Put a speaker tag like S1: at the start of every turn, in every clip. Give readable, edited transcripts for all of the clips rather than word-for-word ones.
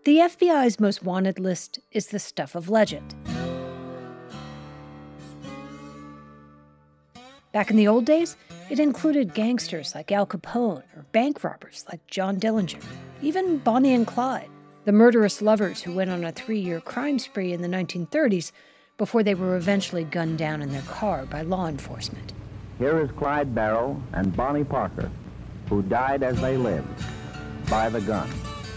S1: The FBI's most wanted list is the stuff of legend. Back in the old days, it included gangsters like Al Capone or bank robbers like John Dillinger, even Bonnie and Clyde, the murderous lovers who went on a 3-year crime spree in the 1930s before they were eventually gunned down in their car by law enforcement.
S2: Here is Clyde Barrow and Bonnie Parker, who died as they lived, by the gun.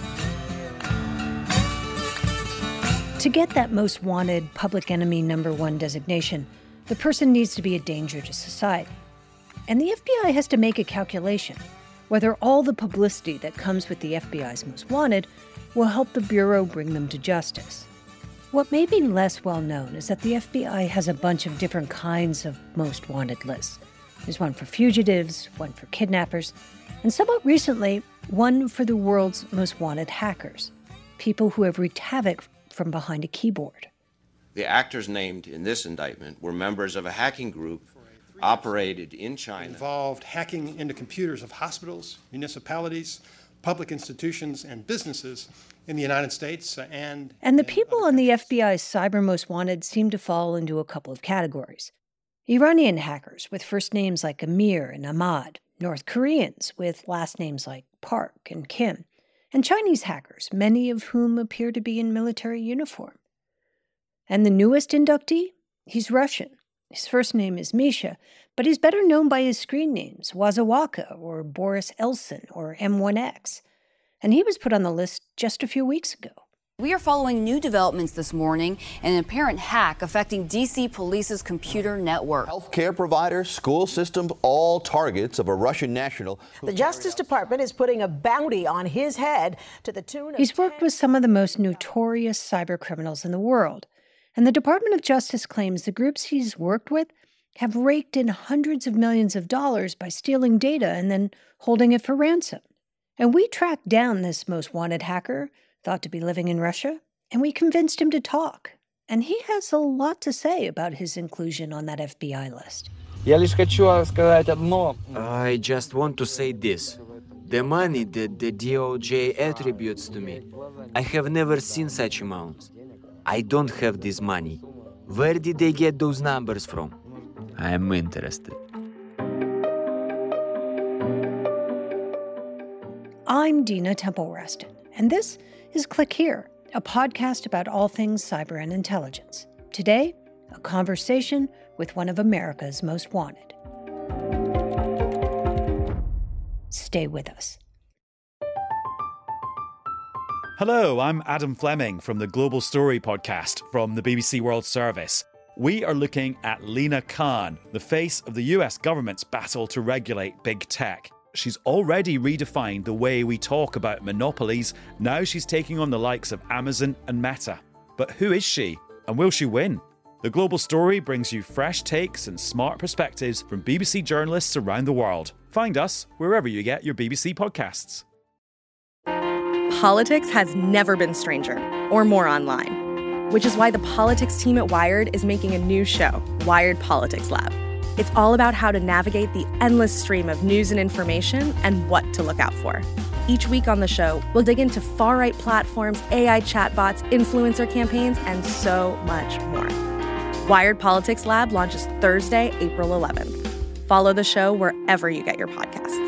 S1: To get that most wanted public enemy #1 designation, the person needs to be a danger to society. And the FBI has to make a calculation whether all the publicity that comes with the FBI's most wanted will help the Bureau bring them to justice. What may be less well known is that the FBI has a bunch of different kinds of most wanted lists. There's one for fugitives, one for kidnappers, and somewhat recently, one for the world's most wanted hackers, people who have wreaked havoc from behind a keyboard.
S3: The actors named in this indictment were members of a hacking group operated in China.
S4: Involved hacking into computers of hospitals, municipalities, public institutions, and businesses in the United States and
S1: the people on the FBI's Cyber Most Wanted seem to fall into a couple of categories. Iranian hackers with first names like Amir and Ahmad, North Koreans with last names like Park and Kim, and Chinese hackers, many of whom appear to be in military uniform. And the newest inductee? He's Russian. His first name is Misha, but he's better known by his screen names, Wazawaka or Boris Elson or M1X. And he was put on the list just a few weeks ago.
S5: We are following new developments this morning, an apparent hack affecting D.C. Police's computer network.
S6: Healthcare providers, school systems, all targets of a Russian national.
S7: The Justice Department is putting a bounty on his head to the tune of...
S1: He's worked with some of the most notorious cyber criminals in the world. And the Department of Justice claims the groups he's worked with have raked in hundreds of millions of dollars by stealing data and then holding it for ransom. And we tracked down this most wanted hacker, thought to be living in Russia, and we convinced him to talk. And he has a lot to say about his inclusion on that FBI list.
S8: I just want to say this. The money that the DOJ attributes to me, I have never seen such amounts. I don't have this money. Where did they get those numbers from? I am interested.
S1: I'm Dina Temple-Raston, and this is Click Here, a podcast about all things cyber and intelligence. Today, a conversation with one of America's most wanted. Stay with us.
S9: Hello, I'm Adam Fleming from the Global Story podcast from the BBC World Service. We are looking at Lina Khan, the face of the US government's battle to regulate big tech. She's already redefined the way we talk about monopolies. Now she's taking on the likes of Amazon and Meta. But who is she? And will she win? The Global Story brings you fresh takes and smart perspectives from BBC journalists around the world. Find us wherever you get your BBC podcasts.
S10: Politics has never been stranger or more online, which is why the politics team at Wired is making a new show, Wired Politics Lab. It's all about how to navigate the endless stream of news and information and what to look out for. Each week on the show, we'll dig into far-right platforms, AI chatbots, influencer campaigns, and so much more. Wired Politics Lab launches Thursday, April 11th. Follow the show wherever you get your podcasts.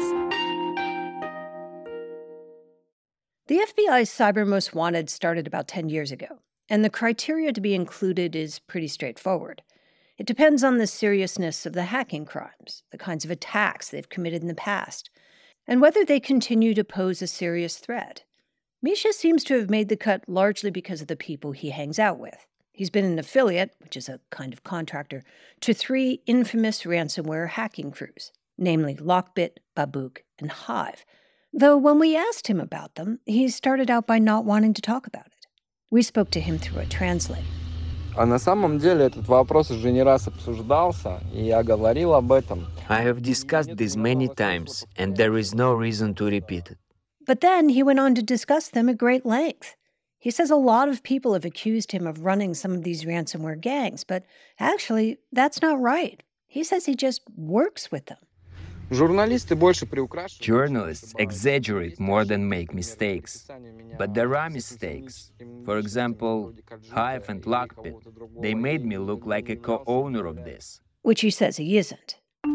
S1: The FBI's Cyber Most Wanted started about 10 years ago, and the criteria to be included is pretty straightforward. It depends on the seriousness of the hacking crimes, the kinds of attacks they've committed in the past, and whether they continue to pose a serious threat. Misha seems to have made the cut largely because of the people he hangs out with. He's been an affiliate, which is a kind of contractor, to 3 infamous ransomware hacking crews, namely Lockbit, Babook, and Hive. Though when we asked him about them, he started out by not wanting to talk about it. We spoke to him through a translator.
S11: А на самом деле этот вопрос уже не раз обсуждался, и я говорил об этом.
S8: I have discussed this many times, and there is no reason to repeat it.
S1: But then he went on to discuss them at great length. He says a lot of people have accused him of running some of these ransomware gangs, but actually, that's not right. He says he just works with them.
S8: Journalists exaggerate more than make mistakes. But there are mistakes. For example, Hive and Lockbit. They made me look like a co-owner of this.
S1: Which he says he isn't.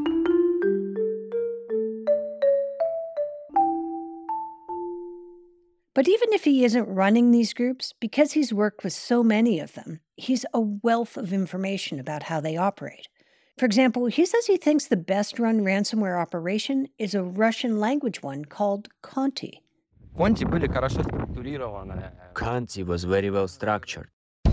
S1: But even if he isn't running these groups, because he's worked with so many of them, he's a wealth of information about how they operate. For example, he says he thinks the best-run ransomware operation is a Russian-language one called Conti.
S8: Conti was very well structured.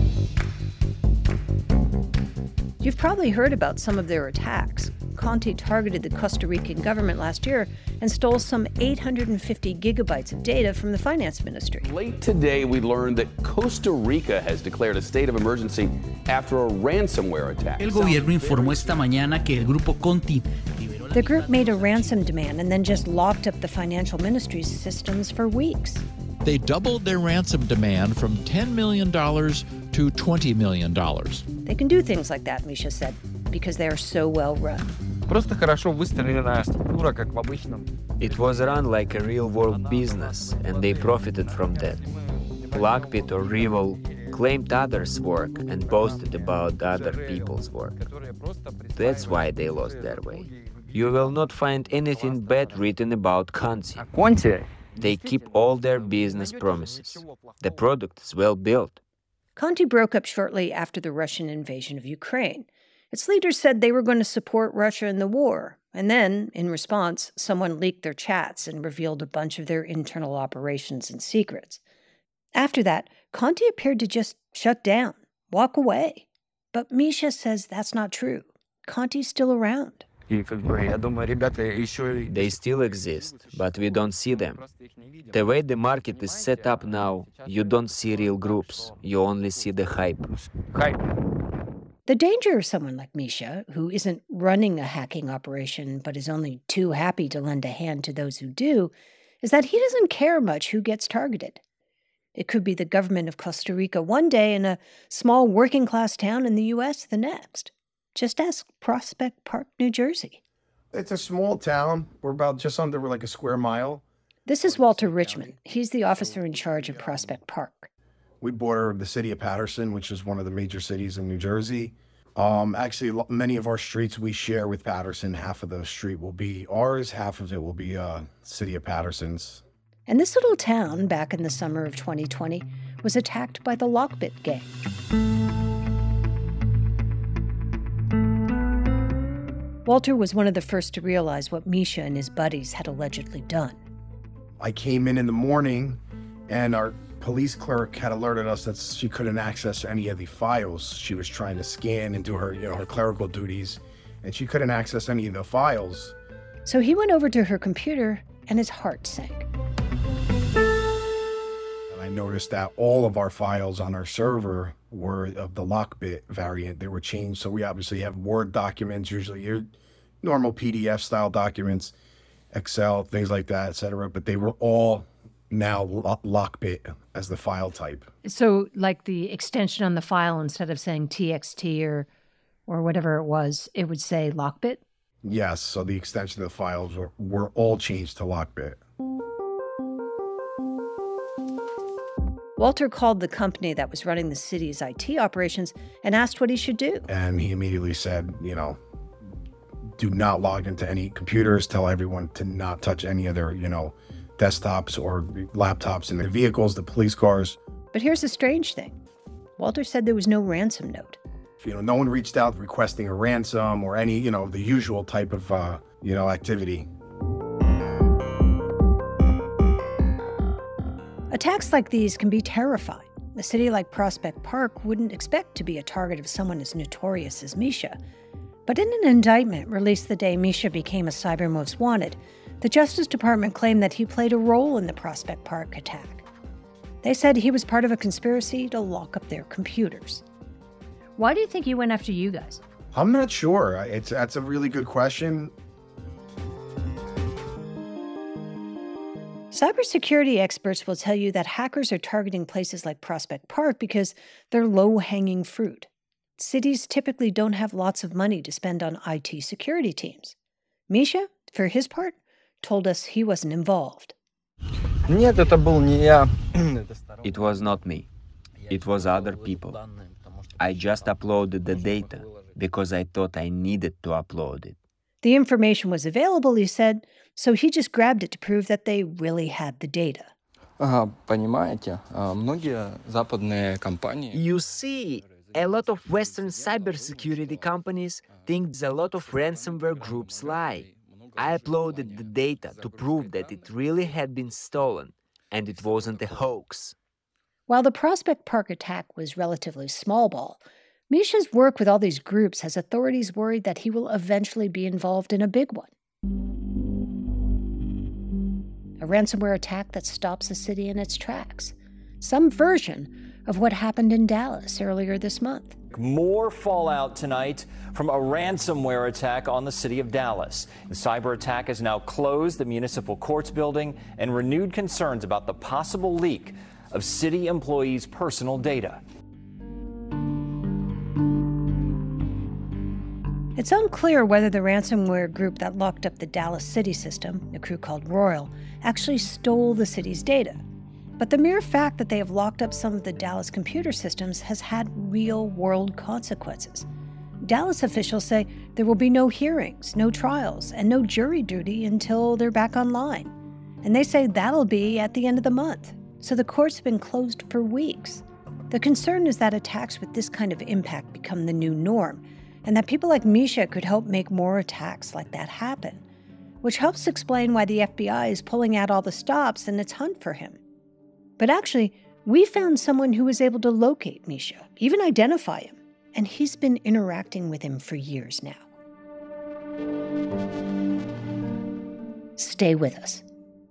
S1: You've probably heard about some of their attacks. Conti targeted the Costa Rican government last year and stole some 850 gigabytes of data from the finance ministry.
S12: Late today, we learned that Costa Rica has declared a state of emergency after a ransomware attack.
S13: El gobierno informó esta mañana que el grupo Conti
S1: The group made a ransom demand and then just locked up the financial ministry's systems for weeks.
S14: They doubled their ransom demand from $10 million to $20 million.
S1: They can do things like that, Misha said, because they are so well run.
S8: It was run like a real-world business, and they profited from that. Lockbit or Revol claimed others' work and boasted about other people's work. That's why they lost their way. You will not find anything bad written about Conti. They keep all their business promises. The product is well built.
S1: Conti broke up shortly after the Russian invasion of Ukraine. Its leaders said they were going to support Russia in the war. And then, in response, someone leaked their chats and revealed a bunch of their internal operations and secrets. After that, Conti appeared to just shut down, walk away. But Misha says that's not true. Conti's still around.
S8: They still exist, but we don't see them. The way the market is set up now, you don't see real groups. You only see the hype.
S1: The danger of someone like Misha, who isn't running a hacking operation but is only too happy to lend a hand to those who do, is that he doesn't care much who gets targeted. It could be the government of Costa Rica one day and a small working-class town in the U.S. the next. Just ask Prospect Park, New Jersey.
S15: It's a small town. We're about just under like a square mile.
S1: This is Walter Richmond. He's the officer in charge of Prospect Park.
S15: We border the city of Paterson, which is one of the major cities in New Jersey. Actually, many of our streets we share with Paterson. Half of the street will be ours. Half of it will be city of Paterson's.
S1: And this little town, back in the summer of 2020, was attacked by the Lockbit gang. Walter was one of the first to realize what Misha and his buddies had allegedly done.
S15: I came in the morning, and our police clerk had alerted us that she couldn't access any of the files. She was trying to scan and do her, her clerical duties, and she couldn't access any of the files.
S1: So he went over to her computer, and his heart sank.
S15: And I noticed that all of our files on our server were of the Lockbit variant. They were changed, so we obviously have Word documents, usually your normal PDF style documents, Excel, things like that, etc. But they were all now Lockbit as the file type.
S1: So like the extension on the file, instead of saying TXT or whatever it was, it would say Lockbit?
S15: Yes, so the extension of the files were all changed to Lockbit.
S1: Walter called the company that was running the city's IT operations and asked what he should do.
S15: And he immediately said, do not log into any computers, tell everyone to not touch any of their, desktops or laptops in their vehicles, the police cars.
S1: But here's the strange thing. Walter said there was no ransom note.
S15: No one reached out requesting a ransom or any, the usual type of, activity.
S1: Attacks like these can be terrifying. A city like Prospect Park wouldn't expect to be a target of someone as notorious as Misha. But in an indictment released the day Misha became a Cyber Most Wanted, the Justice Department claimed that he played a role in the Prospect Park attack. They said he was part of a conspiracy to lock up their computers. Why do you think he went after you guys?
S15: I'm not sure. That's a really good question.
S1: Cybersecurity experts will tell you that hackers are targeting places like Prospect Park because they're low-hanging fruit. Cities typically don't have lots of money to spend on IT security teams. Misha for his part, told us he wasn't involved.
S11: Нет, это был не я.
S8: It was not me. It was other people. I just uploaded the data because I thought I needed to upload it.
S1: The information was available, he said, so he just grabbed it to prove that they really had the data.
S11: Понимаете, многие западные компании...
S8: You see, a lot of Western cybersecurity companies think a lot of ransomware groups lie. I uploaded the data to prove that it really had been stolen, and it wasn't a hoax.
S1: While the Prospect Park attack was relatively small ball, Misha's work with all these groups has authorities worried that he will eventually be involved in a big one. A ransomware attack that stops a city in its tracks. Some version of what happened in Dallas earlier this month.
S16: More fallout tonight from a ransomware attack on the city of Dallas. The cyber attack has now closed the municipal courts building and renewed concerns about the possible leak of city employees' personal data.
S1: It's unclear whether the ransomware group that locked up the Dallas city system, a crew called Royal, actually stole the city's data. But the mere fact that they have locked up some of the Dallas computer systems has had real-world consequences. Dallas officials say there will be no hearings, no trials, and no jury duty until they're back online. And they say that'll be at the end of the month. So the court's been closed for weeks. The concern is that attacks with this kind of impact become the new norm, and that people like Misha could help make more attacks like that happen, which helps explain why the FBI is pulling out all the stops in its hunt for him. But actually, we found someone who was able to locate Misha, even identify him, and he's been interacting with him for years now. Stay with us.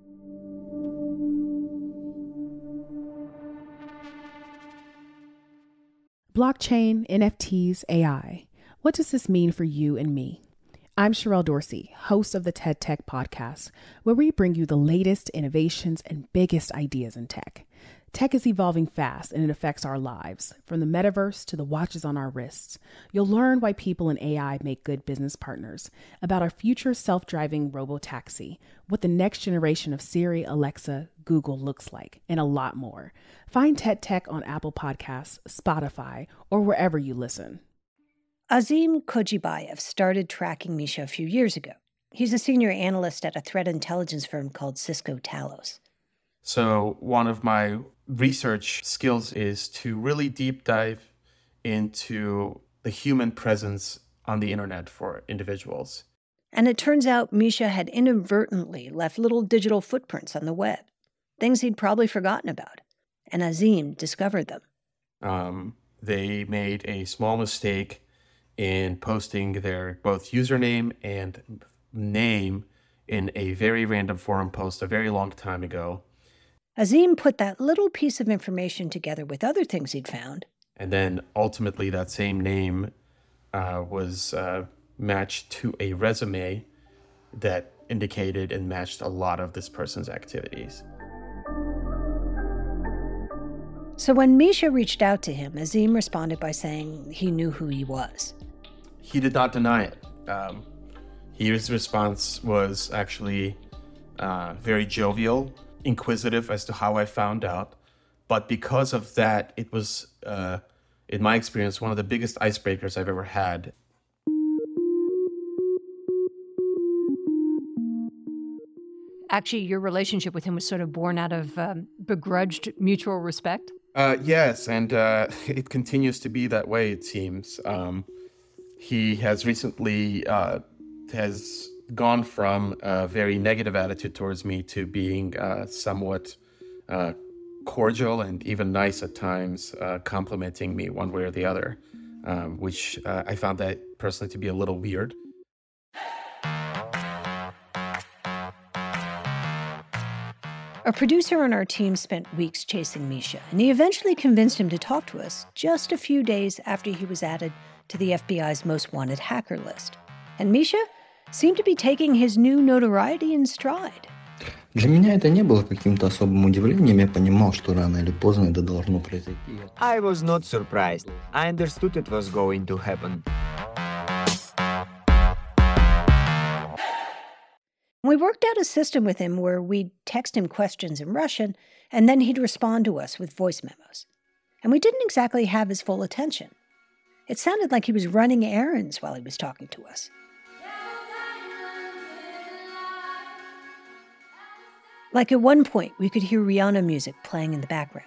S17: Blockchain, NFTs, AI. What does this mean for you and me? I'm Sherelle Dorsey, host of the TED Tech Podcast, where we bring you the latest innovations and biggest ideas in tech. Tech is evolving fast and it affects our lives, from the metaverse to the watches on our wrists. You'll learn why people in AI make good business partners, about our future self-driving robo-taxi, what the next generation of Siri, Alexa, Google looks like, and a lot more. Find TED Tech on Apple Podcasts, Spotify, or wherever you listen.
S1: Azim Kojibayev started tracking Misha a few years ago. He's a senior analyst at a threat intelligence firm called Cisco Talos.
S18: So one of my research skills is to really deep dive into the human presence on the internet for individuals.
S1: And it turns out Misha had inadvertently left little digital footprints on the web, things he'd probably forgotten about. And Azim discovered them.
S18: They made a small mistake in posting their both username and name in a very random forum post a very long time ago.
S1: Azim put that little piece of information together with other things he'd found.
S18: And then ultimately that same name was matched to a resume that indicated and matched a lot of this person's activities.
S1: So when Misha reached out to him, Azim responded by saying he knew who he was.
S18: He did not deny it. His response was actually very jovial, inquisitive as to how I found out. But because of that, it was, in my experience, one of the biggest icebreakers I've ever had.
S19: Actually, your relationship with him was sort of born out of begrudged mutual respect?
S18: Yes, and it continues to be that way, it seems. He has recently has gone from a very negative attitude towards me to being somewhat cordial and even nice at times, complimenting me one way or the other, which I found that personally to be a little weird.
S1: A producer on our team spent weeks chasing Misha, and he eventually convinced him to talk to us just a few days after he was added to the FBI's most wanted hacker list. And Misha seemed to be taking his new notoriety in stride.
S20: Для меня это не было каким-то особым удивлением. Я понимал, что рано или поздно это должно произойти.
S8: I was not surprised. I understood it was going to happen.
S1: we worked out a system with him where we'd text him questions in Russian, and then he'd respond to us with voice memos. And we didn't exactly have his full attention. It sounded like he was running errands while he was talking to us. Like at one point, we could hear Rihanna music playing in the background.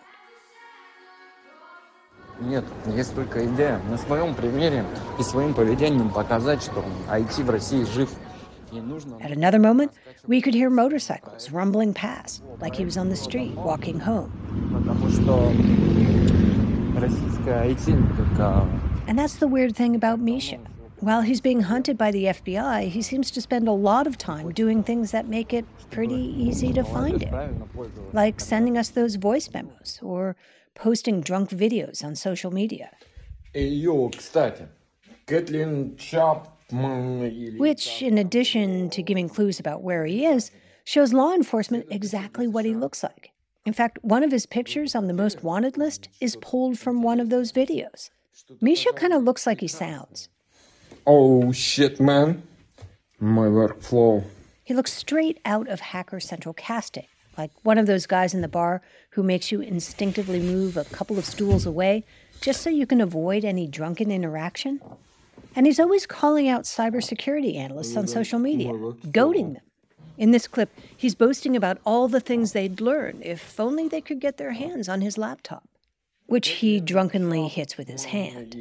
S11: Нет, есть только идея на своем примере и своим поведением показать, что IT в России жив.
S1: At another moment, we could hear motorcycles rumbling past, like he was on the street walking home.
S11: Потому что российская IT только...
S1: And that's the weird thing about Misha. While he's being hunted by the FBI, he seems to spend a lot of time doing things that make it pretty easy to find him, like sending us those voice memos or posting drunk videos on social media.
S11: кстати, Кэтлин Чапман...
S1: Which, in addition to giving clues about where he is, shows law enforcement exactly what he looks like. In fact, one of his pictures on the most wanted list is pulled from one of those videos. Misha kind of looks like he sounds.
S11: Oh, shit, man. My workflow.
S1: He looks straight out of Hacker Central casting, like one of those guys in the bar who makes you instinctively move a couple of stools away just so you can avoid any drunken interaction. And he's always calling out cybersecurity analysts on social media, goading them. In this clip, he's boasting about all the things they'd learn if only they could get their hands on his laptop, which he drunkenly hits with his hand.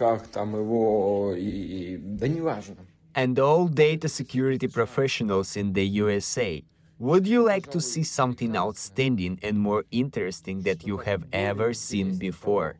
S8: And all data security professionals in the USA, would you like to see something outstanding and more interesting that you have ever seen before?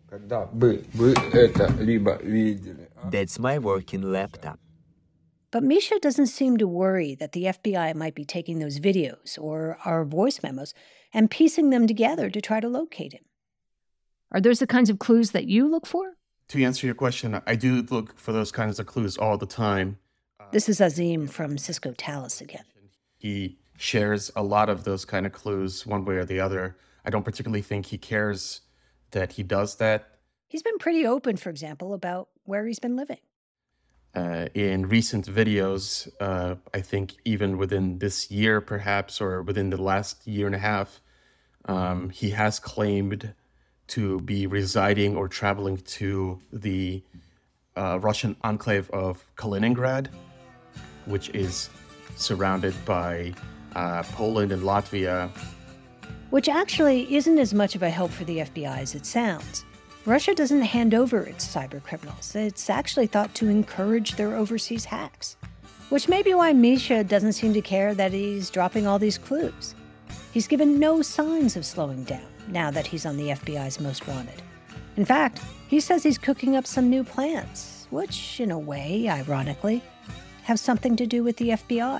S8: That's my working laptop.
S1: But Misha doesn't seem to worry that the FBI might be taking those videos or our voice memos and piecing them together to try to locate him.
S19: Are those the kinds of clues that you look for?
S18: To answer your question, I do look for those kinds of clues all the time.
S1: This is Azim from Cisco Talos again.
S18: He shares a lot of those kind of clues one way or the other. I don't particularly think he cares that he does that.
S1: He's been pretty open, for example, about where he's been living.
S18: In recent videos, I think even within this year perhaps, or within the last year and a half, he has claimed to be residing or traveling to the Russian enclave of Kaliningrad, which is surrounded by Poland and Latvia.
S1: Which actually isn't as much of a help for the FBI as it sounds. Russia doesn't hand over its cyber criminals. It's actually thought to encourage their overseas hacks, which may be why Misha doesn't seem to care that he's dropping all these clues. He's given no signs of slowing down now that he's on the FBI's most wanted. In fact, he says he's cooking up some new plans, which, in a way, ironically, have something to do with the FBI.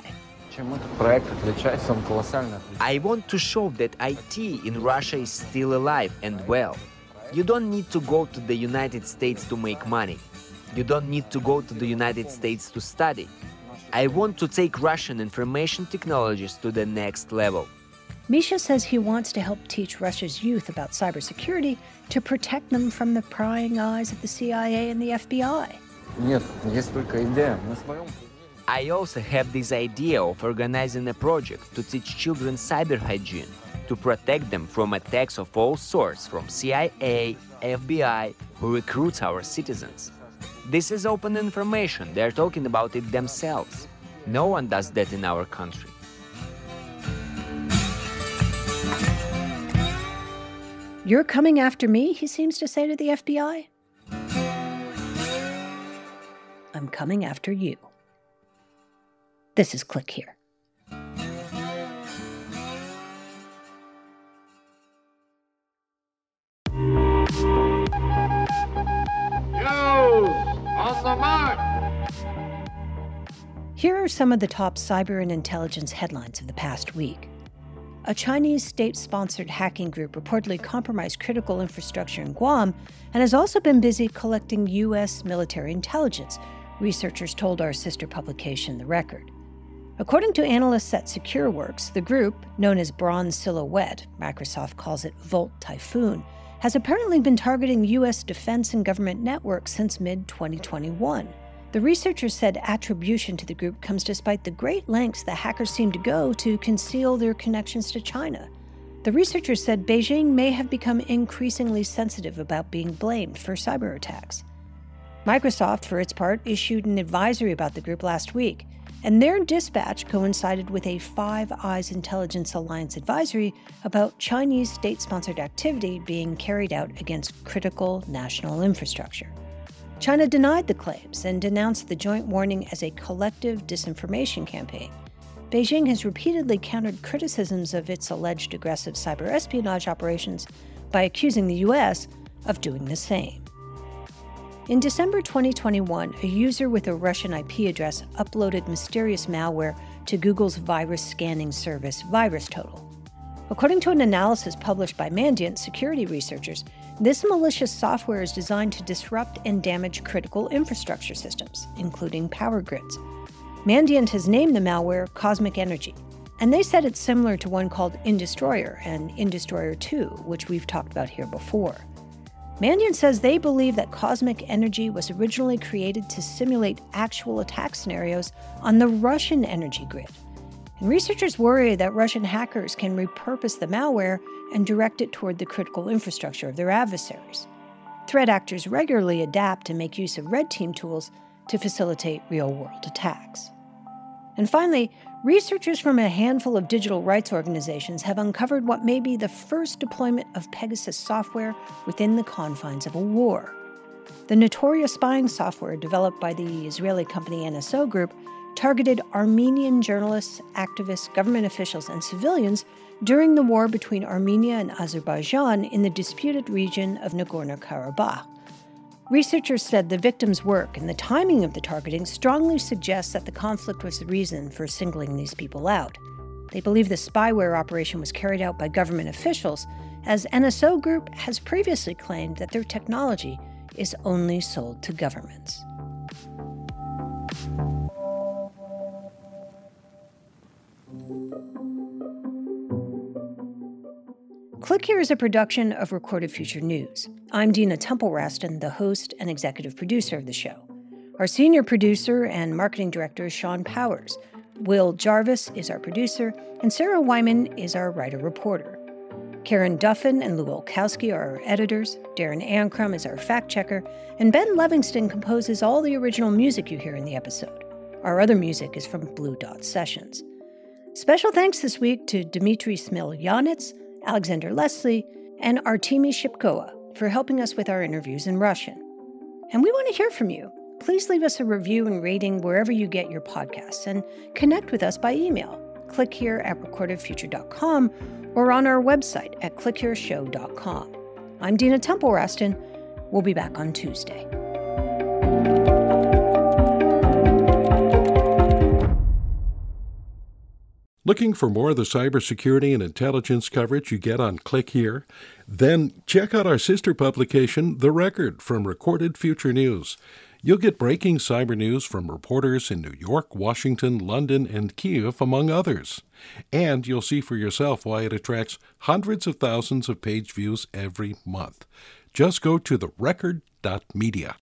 S8: I want to show that IT in Russia is still alive and well. You don't need to go to the United States to make money. You don't need to go to the United States to study. I want to take Russian information technologies to the next level.
S1: Misha says he wants to help teach Russia's youth about cybersecurity to protect them from the prying eyes of the CIA and the FBI.
S8: I also have this idea of organizing a project to teach children cyber hygiene, to protect them from attacks of all sorts from CIA, FBI, who recruits our citizens. This is open information. They're talking about it themselves. No one does that in our country.
S1: You're coming after me, he seems to say to the FBI. I'm coming after you. This is Click Here.
S11: On the mark!
S1: Here are some of the top cyber and intelligence headlines of the past week. A Chinese state-sponsored hacking group reportedly compromised critical infrastructure in Guam and has also been busy collecting U.S. military intelligence, researchers told our sister publication, The Record. According to analysts at SecureWorks, the group, known as Bronze Silhouette, Microsoft calls it Volt Typhoon, has apparently been targeting U.S. defense and government networks since mid-2021. The researchers said attribution to the group comes despite the great lengths the hackers seem to go to conceal their connections to China. The researchers said Beijing may have become increasingly sensitive about being blamed for cyber attacks. Microsoft, for its part, issued an advisory about the group last week, and their dispatch coincided with a Five Eyes Intelligence Alliance advisory about Chinese state-sponsored activity being carried out against critical national infrastructure. China denied the claims and denounced the joint warning as a collective disinformation campaign. Beijing has repeatedly countered criticisms of its alleged aggressive cyber espionage operations by accusing the U.S. of doing the same. In December 2021, a user with a Russian IP address uploaded mysterious malware to Google's virus scanning service, VirusTotal. According to an analysis published by Mandiant security researchers, this malicious software is designed to disrupt and damage critical infrastructure systems, including power grids. Mandiant has named the malware Cosmic Energy, and they said it's similar to one called Indestroyer and Indestroyer 2, which we've talked about here before. Mandiant says they believe that Cosmic Energy was originally created to simulate actual attack scenarios on the Russian energy grid. And researchers worry that Russian hackers can repurpose the malware and direct it toward the critical infrastructure of their adversaries. Threat actors regularly adapt and make use of red team tools to facilitate real-world attacks. And finally, researchers from a handful of digital rights organizations have uncovered what may be the first deployment of Pegasus software within the confines of a war. The notorious spying software developed by the Israeli company NSO Group targeted Armenian journalists, activists, government officials, and civilians during the war between Armenia and Azerbaijan in the disputed region of Nagorno-Karabakh. Researchers said the victims' work and the timing of the targeting strongly suggests that the conflict was the reason for singling these people out. They believe the spyware operation was carried out by government officials, as NSO Group has previously claimed that their technology is only sold to governments. Click Here is a production of Recorded Future News. I'm Dina Temple-Raston, the host and executive producer of the show. Our senior producer and marketing director is Sean Powers. Will Jarvis is our producer, and Sarah Wyman is our writer-reporter. Karen Duffin and Lou Olkowski are our editors, Darren Ankrum is our fact-checker, and Ben Levingston composes all the original music you hear in the episode. Our other music is from Blue Dot Sessions. Special thanks this week to Dmitry Smilyanets, Alexander Leslie, and Artemy Shipkoa for helping us with our interviews in Russian. And we want to hear from you. Please leave us a review and rating wherever you get your podcasts, and connect with us by email, clickhere@recordedfuture.com, or on our website at clickhereshow.com. I'm Dina Temple-Raston. We'll be back on Tuesday.
S21: Looking for more of the cybersecurity and intelligence coverage you get on Click Here? Then check out our sister publication, The Record, from Recorded Future News. You'll get breaking cyber news from reporters in New York, Washington, London, and Kyiv, among others. And you'll see for yourself why it attracts hundreds of thousands of page views every month. Just go to therecord.media.